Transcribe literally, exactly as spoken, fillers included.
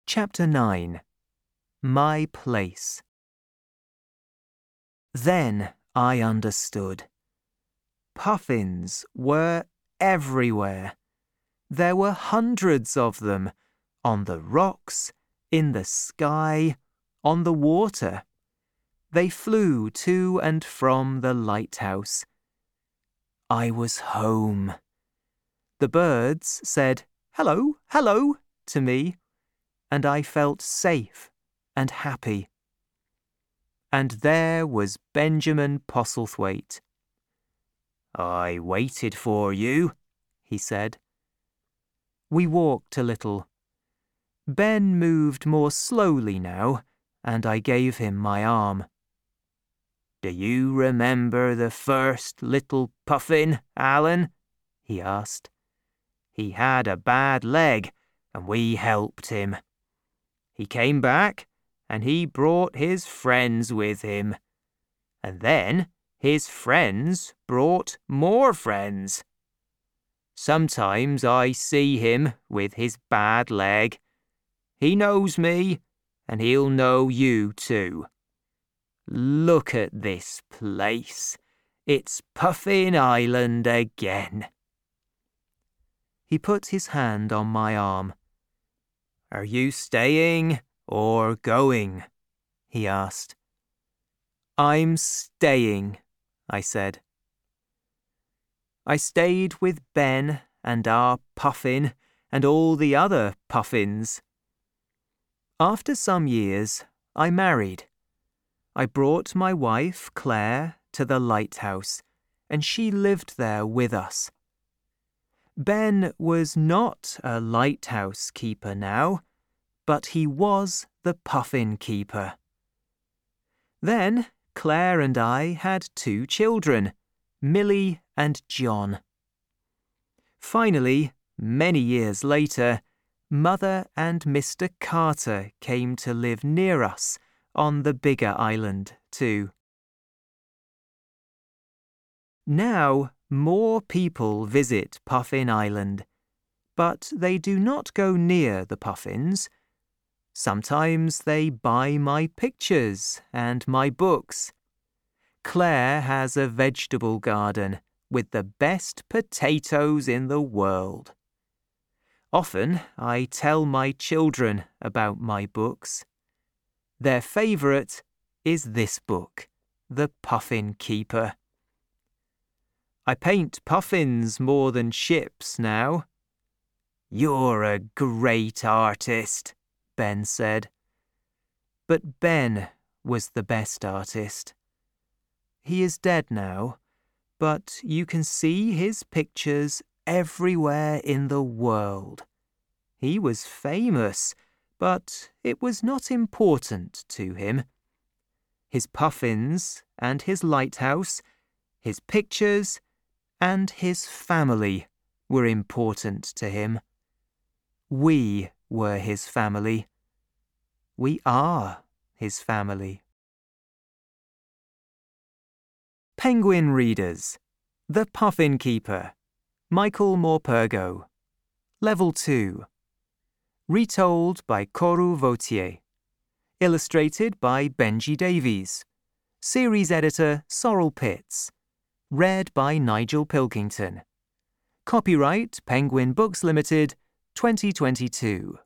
Chapter nine. My Place. Then I understood. Puffins were everywhere. There were hundreds of them, on the rocks, in the sky, on the water. They flew to and from the lighthouse. I was home. The birds said, "Hello, hello," to me, and I felt safe and happy. And there was Benjamin Postlethwaite. "I waited for you," he said. We walked a little. Ben moved more slowly now, and I gave him my arm. "Do you remember the first little puffin, Alan?" he asked. "He had a bad leg, and we helped him. He came back, and he brought his friends with him. And then his friends brought more friends. Sometimes I see him with his bad leg. He knows me, and he'll know you too. Look at this place. It's Puffin Island again." He put his hand on my arm. "Are you staying or going?" he asked. "I'm staying," I said. I stayed with Ben and our puffin and all the other puffins. After some years, I married. I brought my wife, Claire, to the lighthouse, and she lived there with us. Ben was not a lighthouse keeper now, but he was the puffin keeper. Then Claire and I had two children, Millie and John. Finally, many years later, Mother and Mister Carter came to live near us on the bigger island too. Now more people visit Puffin Island, but they do not go near the puffins. Sometimes they buy my pictures and my books. Claire has a vegetable garden with the best potatoes in the world. Often I tell my children about my books. Their favourite is this book, The Puffin Keeper. I paint puffins more than ships now. "You're a great artist," Ben said. But Ben was the best artist. He is dead now, but you can see his pictures everywhere in the world. He was famous, but it was not important to him. His puffins and his lighthouse, his pictures and his family were important to him. We were his family. We are his family. Penguin Readers. The Puffin Keeper. Michael Morpurgo. Level two. Retold by Coru Vautier. Illustrated by Benji Davies. Series editor Sorrel Pitts. Read by Nigel Pilkington. Copyright Penguin Books Limited, twenty twenty-two.